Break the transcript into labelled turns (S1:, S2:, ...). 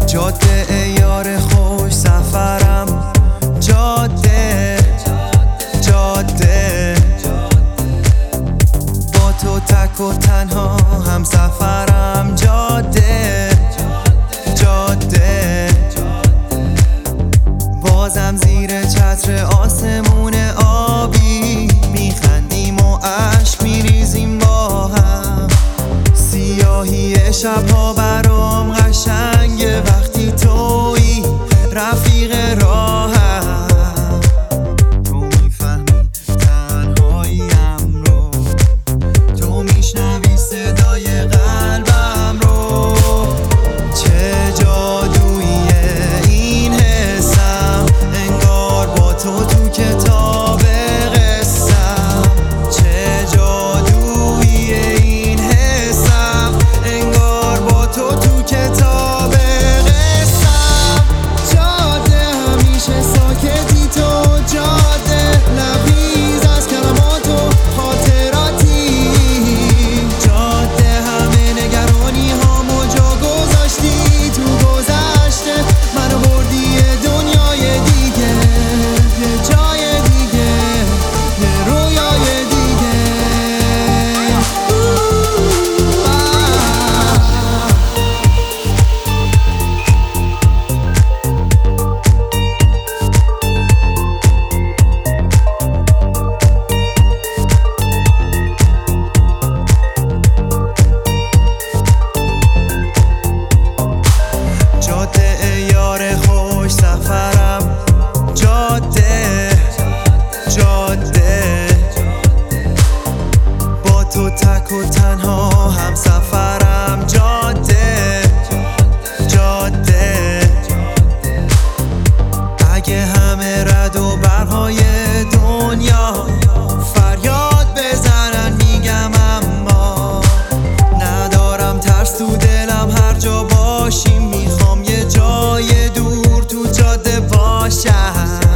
S1: جاده یار خوش سفرم، جاده جاده با تو تک و تنها هم سفرم، جاده جاده بازم زیر چتر آسمون آبی میخندیم و اشک میریزیم با هم. سیاهی شبها برام قشنگه وقتی تویی رفیق راهم. تو میفهمی تنهاییم رو، تو میشنوی صدای قلبم رو. چه جادوییه این حسم، انگار با تو کتاب قصم. چه جادوییه این حسم، انگار با تو کتاب قصم. جاده همیشه ساکتی، تو جاده لبریز از کلمات و خاطراتی. جاده همه نگرانی هامو جا گذاشتی، تو گذشته منو بردی یه دنیای دیگه، یه جای دیگه، یه رویای دیگه. جاده یار خوش سفرم، جاده جاده با تو تک و تنها هم سفرم، جاده جاده اگه همه رد و برقای دنیا فریاد بزنن میگم اما ندارم ترس تو دلم. هر جا باشیم میخوام یه جای دور تو جاده باشم.